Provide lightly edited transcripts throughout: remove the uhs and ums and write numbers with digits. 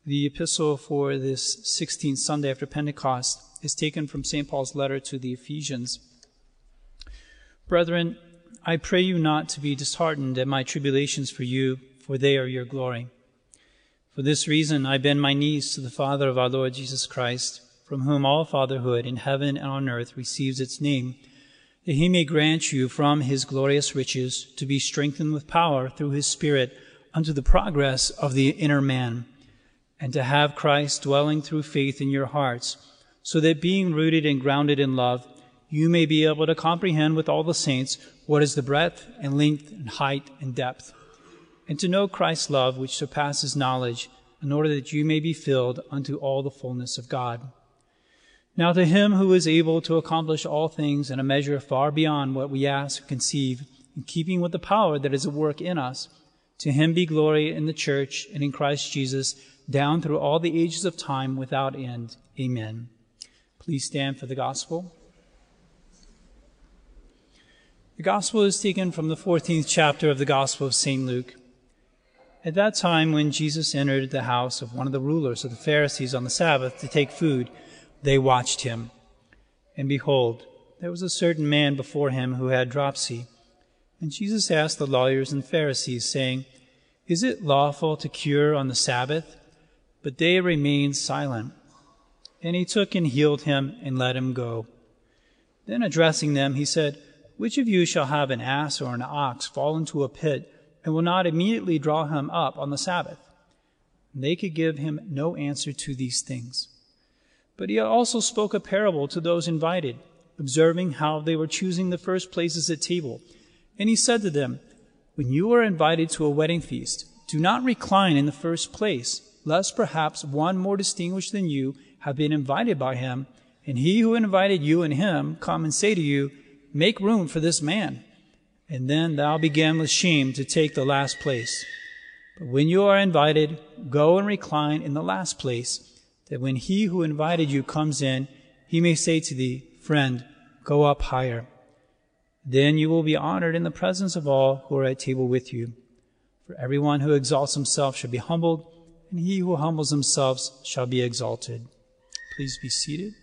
The epistle for this 16th Sunday after Pentecost is taken from St. Paul's letter to the Ephesians. Brethren, I pray you not to be disheartened at my tribulations for you, for they are your glory. For this reason I bend my knees to the Father of our Lord Jesus Christ, from whom all fatherhood in heaven and on earth receives its name, that he may grant you from his glorious riches to be strengthened with power through his Spirit unto the progress of the inner man, and to have Christ dwelling through faith in your hearts, so that being rooted and grounded in love, you may be able to comprehend with all the saints what is the breadth and length and height and depth, and to know Christ's love which surpasses knowledge, in order that you may be filled unto all the fullness of God. Now to him who is able to accomplish all things in a measure far beyond what we ask or conceive, in keeping with the power that is at work in us, to him be glory in the church and in Christ Jesus, down through all the ages of time without end. Amen. Please stand for the gospel. The gospel is taken from the 14th chapter of the Gospel of St. Luke. At that time, when Jesus entered the house of one of the rulers of the Pharisees on the Sabbath to take food, they watched him. And behold, there was a certain man before him who had dropsy. And Jesus asked the lawyers and Pharisees, saying, Is it lawful to cure on the Sabbath? But they remained silent. And he took and healed him and let him go. Then addressing them, he said, Which of you shall have an ass or an ox fall into a pit, and will not immediately draw him up on the Sabbath? And they could give him no answer to these things. But he also spoke a parable to those invited, observing how they were choosing the first places at table. And he said to them, When you are invited to a wedding feast, do not recline in the first place, lest perhaps one more distinguished than you have been invited by him, and he who invited you and him come and say to you, Make room for this man. And then thou begin with shame to take the last place. But when you are invited, go and recline in the last place, that when he who invited you comes in, he may say to thee, Friend, go up higher. Then you will be honored in the presence of all who are at table with you. For everyone who exalts himself shall be humbled, and he who humbles himself shall be exalted. Please be seated.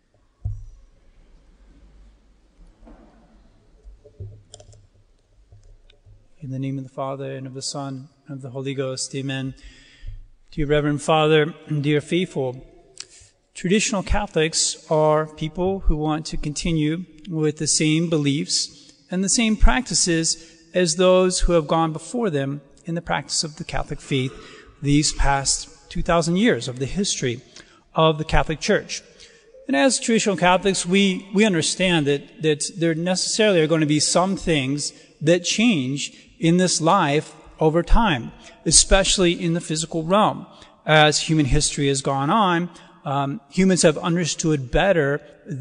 In the name of the Father, and of the Son, and of the Holy Ghost, amen. Dear Reverend Father, and dear faithful, traditional Catholics are people who want to continue with the same beliefs and the same practices as those who have gone before them in the practice of the Catholic faith these past 2,000 years of the history of the Catholic Church. And as traditional Catholics, we understand that there necessarily are going to be some things that change in this life over time, especially in the physical realm. As human history has gone on, humans have understood better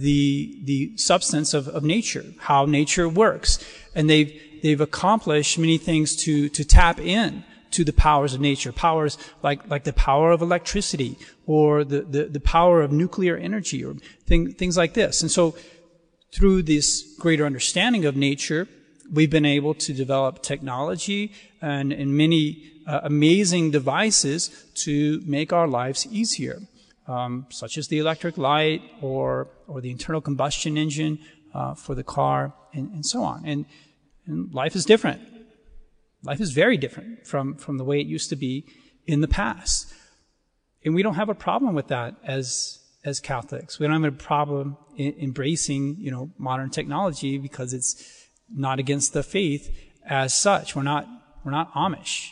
the substance of nature, how nature works. And they've accomplished many things to tap in to the powers of nature, powers like the power of electricity or the power of nuclear energy or things like this. And so through this greater understanding of nature, we've been able to develop technology and many amazing devices to make our lives easier, such as the electric light or the internal combustion engine for the car and so on. And life is different. Life is very different from the way it used to be in the past. And we don't have a problem with that as Catholics. We don't have a problem embracing, modern technology because it's not against the faith as such. We're not Amish.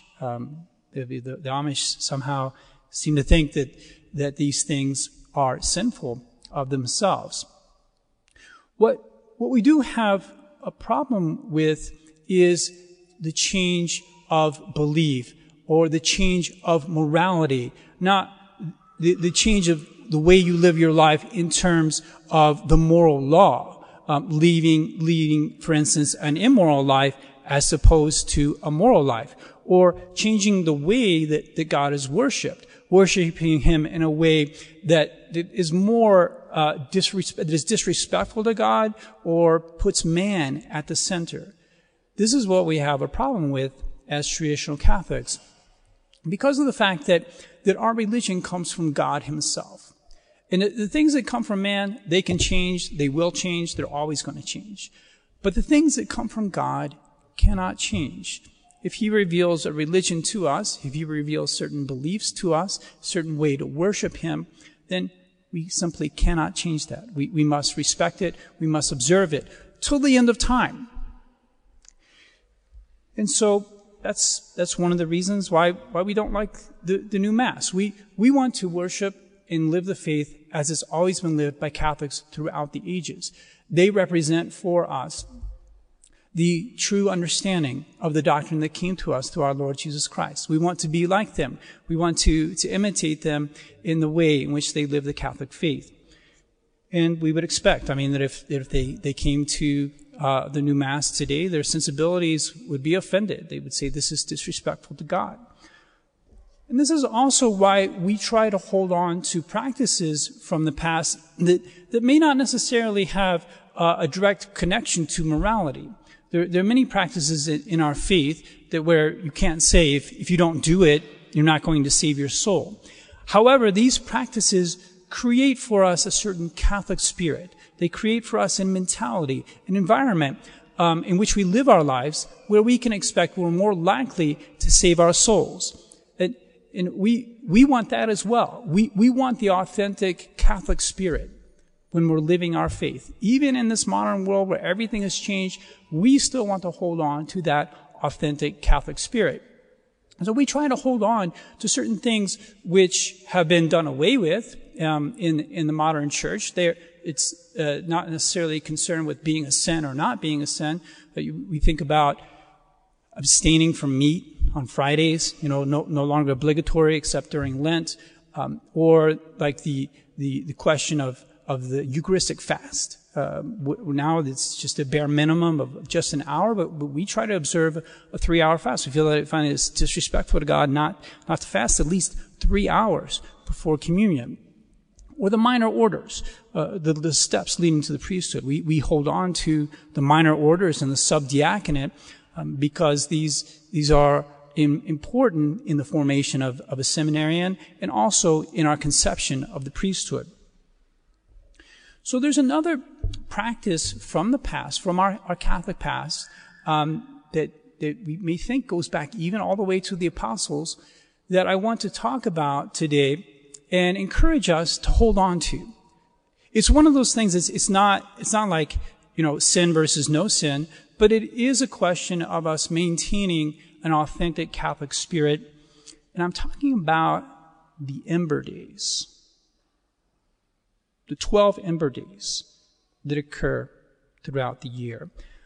The Amish somehow seem to think that these things are sinful of themselves. What we do have a problem with is the change of belief or the change of morality, not the change of the way you live your life in terms of the moral law, leading, for instance, an immoral life as opposed to a moral life, or changing the way that God is worshipped, worshiping him in a way that is more disrespectful to God or puts man at the center. This is what we have a problem with as traditional Catholics. Because of the fact that our religion comes from God himself. And the things that come from man, they can change, they will change, they're always going to change. But the things that come from God cannot change. If he reveals a religion to us, if he reveals certain beliefs to us, certain way to worship him, then we simply cannot change that. We must respect it, we must observe it till the end of time. And so that's one of the reasons why we don't like the new Mass. We want to worship and live the faith as it's always been lived by Catholics throughout the ages. They represent for us the true understanding of the doctrine that came to us through our Lord Jesus Christ. We want to be like them. We want to imitate them in the way in which they live the Catholic faith. And we would expect, that if they came to the new Mass today, their sensibilities would be offended. They would say this is disrespectful to God. And this is also why we try to hold on to practices from the past that may not necessarily have a direct connection to morality. There are many practices in our faith that where you can't say if you don't do it, you're not going to save your soul. However, these practices create for us a certain Catholic spirit. They create for us a mentality, an environment in which we live our lives where we can expect we're more likely to save our souls. And we want that as well. We want the authentic Catholic spirit when we're living our faith. Even in this modern world where everything has changed, we still want to hold on to that authentic Catholic spirit. And so we try to hold on to certain things which have been done away with in the modern church. It's not necessarily concerned with being a sin or not being a sin. But we think about abstaining from meat on Fridays, no longer obligatory except during Lent, or like the question of the Eucharistic fast. Now it's just a bare minimum of just an hour, but we try to observe a 3-hour fast. We find it's disrespectful to God not to fast at least 3 hours before communion. Or the minor orders, the steps leading to the priesthood. We hold on to the minor orders and the subdiaconate because these are important in the formation of a seminarian and also in our conception of the priesthood. So there's another practice from the past, from our Catholic past, that we may think goes back even all the way to the apostles, that I want to talk about today and encourage us to hold on to. It's one of those things, it's not like, sin versus no sin, but it is a question of us maintaining an authentic Catholic spirit. And I'm talking about the Ember Days. The 12 Ember Days that occur throughout the year.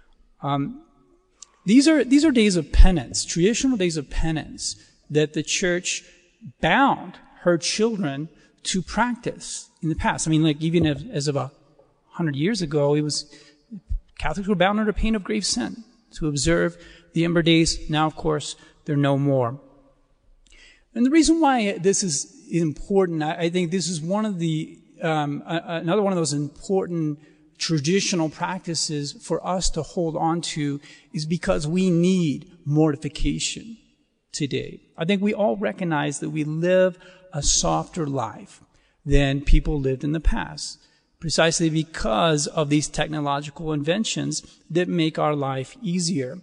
These are days of penance, traditional days of penance that the church bound her children to practice in the past. Even as of 100 years ago, Catholics were bound under pain of grave sin to observe the Ember Days. Now, of course, they're no more. And the reason why this is important, I think this is one of the another one of those important traditional practices for us to hold on to, is because we need mortification today. I think we all recognize that we live a softer life than people lived in the past, precisely because of these technological inventions that make our life easier.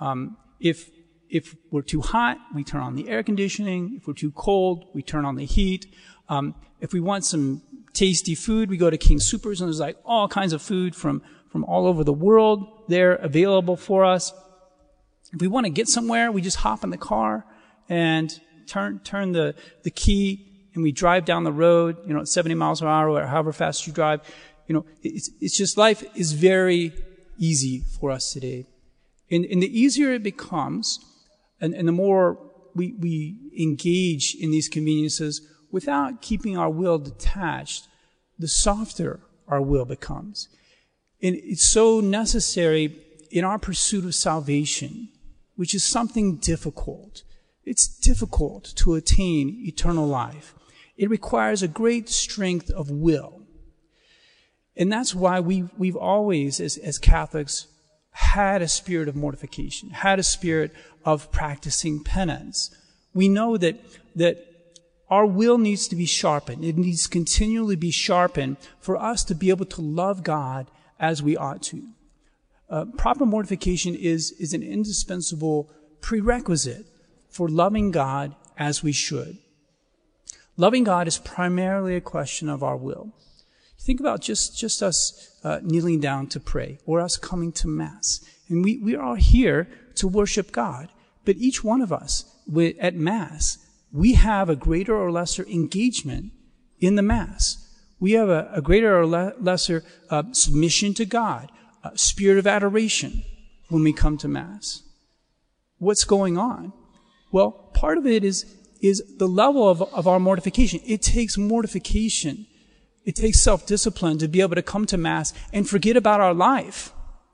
If we're too hot, we turn on the air conditioning. If we're too cold, we turn on the heat. If we want some tasty food, we go to King Soopers, and there's all kinds of food from all over the world there available for us. If we want to get somewhere, we just hop in the car and turn the key, and we drive down the road, at 70 miles per hour or however fast you drive. It's just, life is very easy for us today. And the easier it becomes, and the more we engage in these conveniences without keeping our will detached, the softer our will becomes. And it's so necessary in our pursuit of salvation, which is something difficult. It's difficult to attain eternal life. It requires a great strength of will. And that's why we've always, as Catholics, had a spirit of mortification, had a spirit of practicing penance. we know that our will needs to be sharpened. It needs to continually be sharpened for us to be able to love God as we ought to. Proper mortification is an indispensable prerequisite for loving God as we should. Loving God is primarily a question of our will. Think about just us kneeling down to pray or us coming to Mass. And we are here to worship God. But each one of us at Mass, we have a greater or lesser engagement in the Mass. We have a greater or lesser submission to God, a spirit of adoration when we come to Mass. What's going on? Well, part of it is the level of our mortification. It takes mortification. It takes self-discipline to be able to come to Mass and forget about our life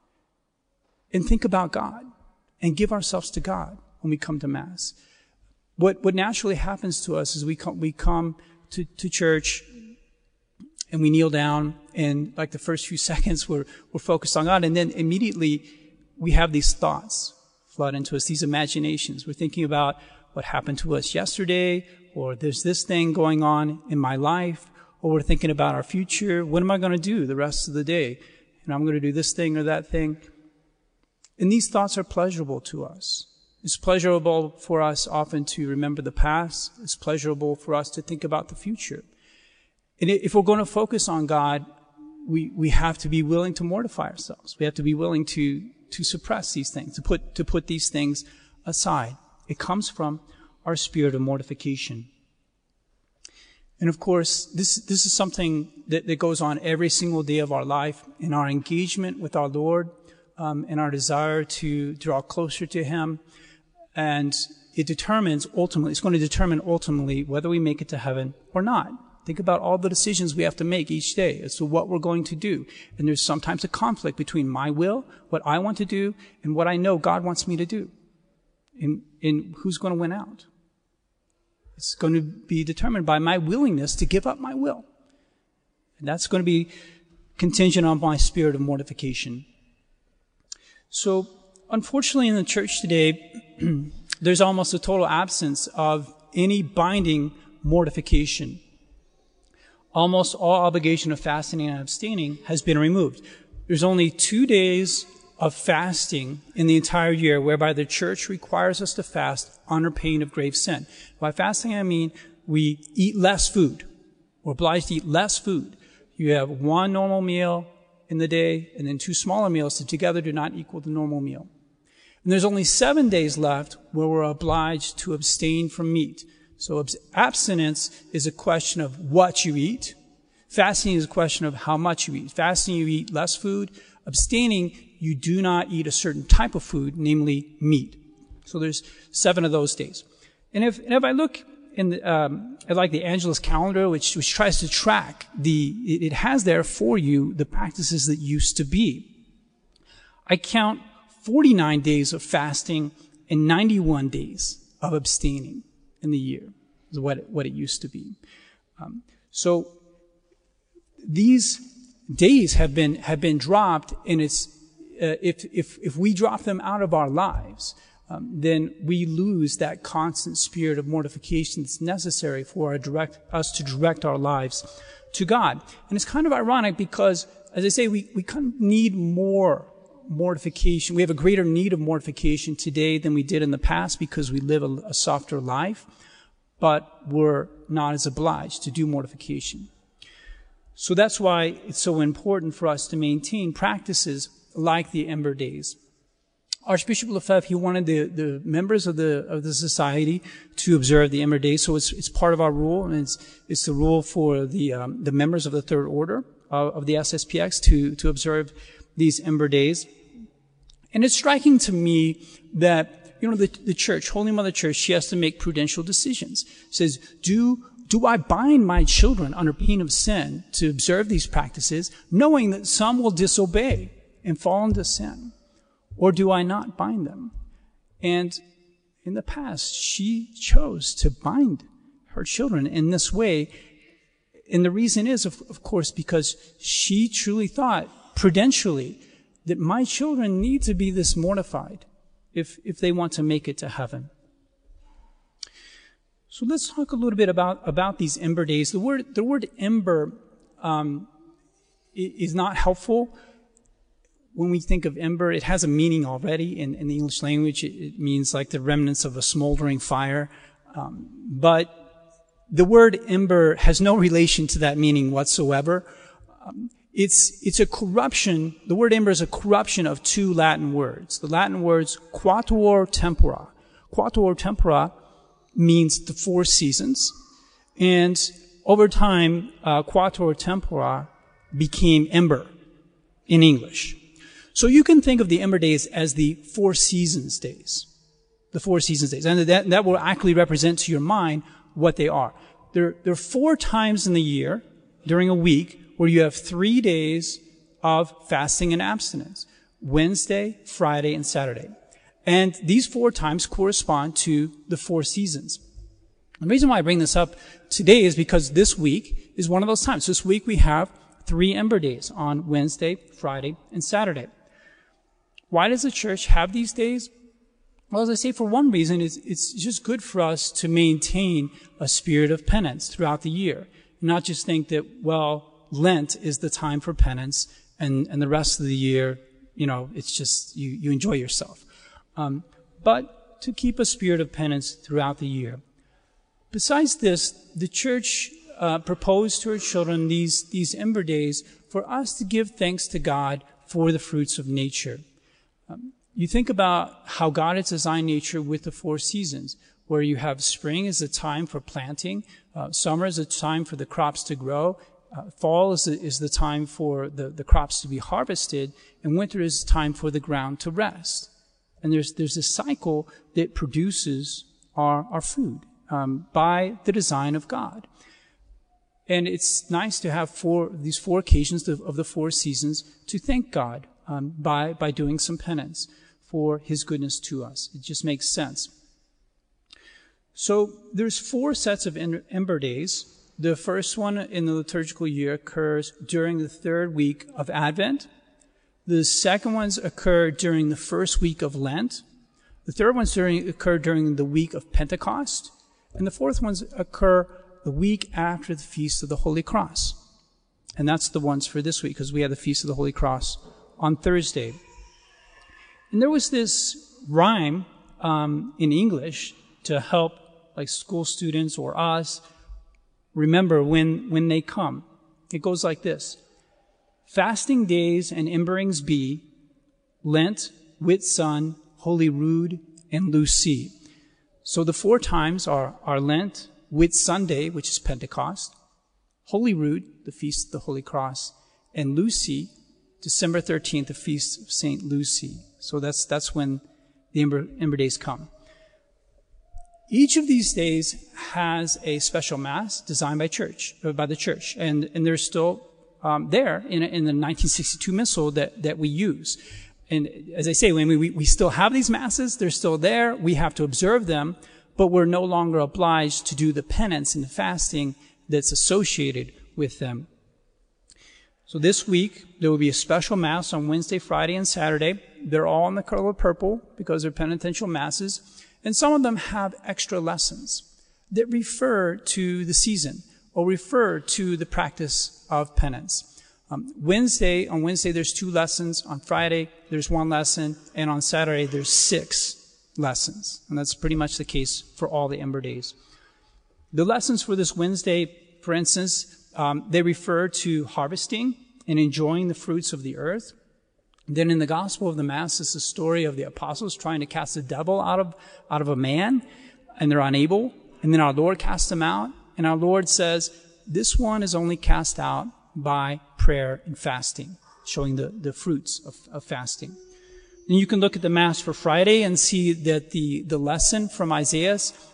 and think about God and give ourselves to God when we come to Mass. What naturally happens to us is we come to church and we kneel down, and like the first few seconds we're focused on God, and then immediately we have these thoughts flood into us, these imaginations. We're thinking about what happened to us yesterday, or there's this thing going on in my life, or we're thinking about our future. What am I going to do the rest of the day? And I'm going to do this thing or that thing. And these thoughts are pleasurable to us. It's pleasurable for us often to remember the past. It's pleasurable for us to think about the future. And if we're going to focus on God, we have to be willing to mortify ourselves. We have to be willing to suppress these things, to put these things aside. It comes from our spirit of mortification. And of course, this is something that goes on every single day of our life in our engagement with our Lord, and our desire to draw closer to Him. And it's going to determine ultimately whether we make it to heaven or not. Think about all the decisions we have to make each day as to what we're going to do. And there's sometimes a conflict between my will, what I want to do, and what I know God wants me to do. And who's going to win out? It's going to be determined by my willingness to give up my will. And that's going to be contingent on my spirit of mortification. So, unfortunately in the church today, there's almost a total absence of any binding mortification. Almost all obligation of fasting and abstaining has been removed. There's only 2 days of fasting in the entire year whereby the church requires us to fast under pain of grave sin. By fasting, I mean we eat less food. We're obliged to eat less food. You have one normal meal in the day and then 2 smaller meals that together do not equal the normal meal. And there's only 7 days left where we're obliged to abstain from meat. So abstinence is a question of what you eat. Fasting is a question of how much you eat. Fasting, you eat less food. Abstaining, you do not eat a certain type of food, namely meat. So there's 7 of those days. And if I look at like the Angelus calendar, which tries to track it has there for you the practices that used to be. I count 49 days of fasting and 91 days of abstaining in the year is what it used to be. So these days have been dropped, and it's if we drop them out of our lives, then we lose that constant spirit of mortification that's necessary for us to direct our lives to God. And it's kind of ironic because, as I say, we kind of need more mortification. We have a greater need of mortification today than we did in the past because we live a softer life, but we're not as obliged to do mortification. So that's why it's so important for us to maintain practices like the Ember Days. Archbishop Lefebvre, he wanted the members of the society to observe the Ember Days, so it's part of our rule, and it's the rule for the members of the Third Order of the SSPX to observe these Ember Days. And it's striking to me that, the Church, Holy Mother Church, she has to make prudential decisions. It says, do I bind my children under pain of sin to observe these practices, knowing that some will disobey and fall into sin? Or do I not bind them? And in the past, she chose to bind her children in this way. And the reason is, of course, because she truly thought prudentially that my children need to be this mortified if they want to make it to heaven. So let's talk a little bit about these ember days. The word ember is not helpful. When we think of ember, it has a meaning already in the English language. It means like the remnants of a smoldering fire. But the word ember has no relation to that meaning whatsoever. It's a corruption. The word ember is a corruption of two Latin words. The Latin words quatuor tempora. Quatuor tempora means the 4 seasons. And over time, quatuor tempora became ember in English. So you can think of the ember days as the 4 seasons days. The 4 seasons days. And that will actually represent to your mind what they are. There are 4 times in the year during a week where you have 3 days of fasting and abstinence. Wednesday, Friday, and Saturday. And these 4 times correspond to the 4 seasons. The reason why I bring this up today is because this week is one of those times. This week we have 3 ember days on Wednesday, Friday, and Saturday. Why does the church have these days? Well, as I say, for one reason, it's just good for us to maintain a spirit of penance throughout the year. Not just think that, well, Lent is the time for penance, and the rest of the year, it's just, you enjoy yourself. But to keep a spirit of penance throughout the year. Besides this, the church proposed to her children these ember days for us to give thanks to God for the fruits of nature. You think about how God has designed nature with the 4 seasons, where you have spring is a time for planting, summer is a time for the crops to grow, fall is the time for the crops to be harvested, and winter is time for the ground to rest. And there's a cycle that produces our food by the design of God. And it's nice to have these 4 occasions of the 4 seasons to thank God by doing some penance for His goodness to us. It just makes sense. So there's 4 sets of ember days. The first one in the liturgical year occurs during the 3rd week of Advent. The second ones occur during the 1st week of Lent. The third ones occur during the week of Pentecost. And the 4th ones occur the week after the Feast of the Holy Cross. And that's the ones for this week, because we have the Feast of the Holy Cross on Thursday. And there was this rhyme in English to help like school students or us remember when they come. It goes like this. Fasting days and emberings be, Lent, Whitsun, Holy Rood, and Lucy. So the 4 times are Lent, Whitsunday, which is Pentecost, Holy Rood, the Feast of the Holy Cross, and Lucy, December 13th, the Feast of St. Lucy. So that's when the ember days come. Each of these days has a special Mass designed by the church. And they're still there in the 1962 Missal that we use. And as I say, when we still have these Masses, they're still there. We have to observe them, but we're no longer obliged to do the penance and the fasting that's associated with them. So this week, there will be a special Mass on Wednesday, Friday, and Saturday. They're all in the color purple because they're penitential Masses. And some of them have extra lessons that refer to the season or refer to the practice of penance. On Wednesday, there's 2 lessons. On Friday, there's 1 lesson. And on Saturday, there's 6 lessons. And that's pretty much the case for all the ember days. The lessons for this Wednesday, for instance, they refer to harvesting and enjoying the fruits of the earth. Then in the Gospel of the Mass is the story of the apostles trying to cast the devil out of a man, and they're unable. And then our Lord casts them out, and our Lord says, this one is only cast out by prayer and fasting, showing the fruits of fasting. And you can look at the Mass for Friday and see that the lesson from Isaiah,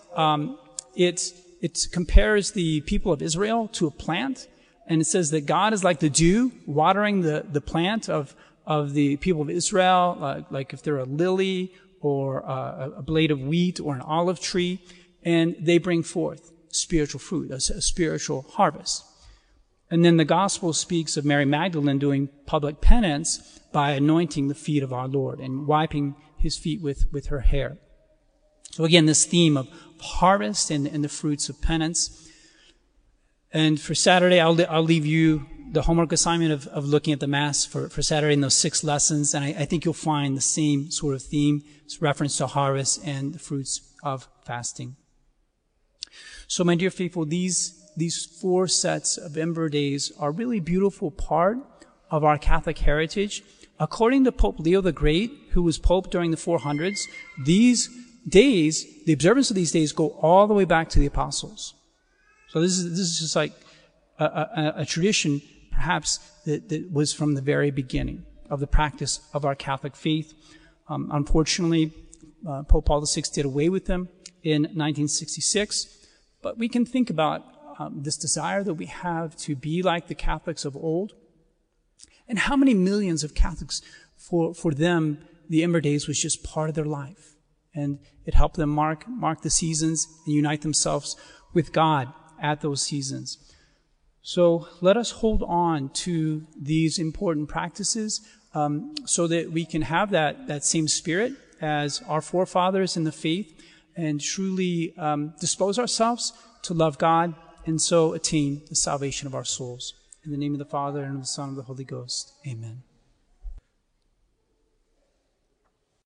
it compares the people of Israel to a plant, and it says that God is like the dew watering the plant of the people of Israel, like if they're a lily or a blade of wheat or an olive tree, and they bring forth spiritual fruit, a spiritual harvest. And then the Gospel speaks of Mary Magdalene doing public penance by anointing the feet of our Lord and wiping His feet with her hair. So again, this theme of harvest and the fruits of penance. And for Saturday, I'll leave you the homework assignment of looking at the Mass for Saturday in those 6 lessons. And I think you'll find the same sort of theme. It's reference to harvest and the fruits of fasting. So my dear faithful, these 4 sets of Ember Days are really beautiful part of our Catholic heritage. According to Pope Leo the Great, who was Pope during the 400s, these days, the observance of these days go all the way back to the Apostles. So this is just like a tradition, perhaps, that was from the very beginning of the practice of our Catholic faith. Unfortunately, Pope Paul VI did away with them in 1966. But we can think about this desire that we have to be like the Catholics of old. And how many millions of Catholics, for them, the Ember Days was just part of their life. And it helped them mark the seasons and unite themselves with God at those seasons. So let us hold on to these important practices so that we can have that same spirit as our forefathers in the faith and truly dispose ourselves to love God and so attain the salvation of our souls. In the name of the Father, and of the Son, and of the Holy Ghost. Amen.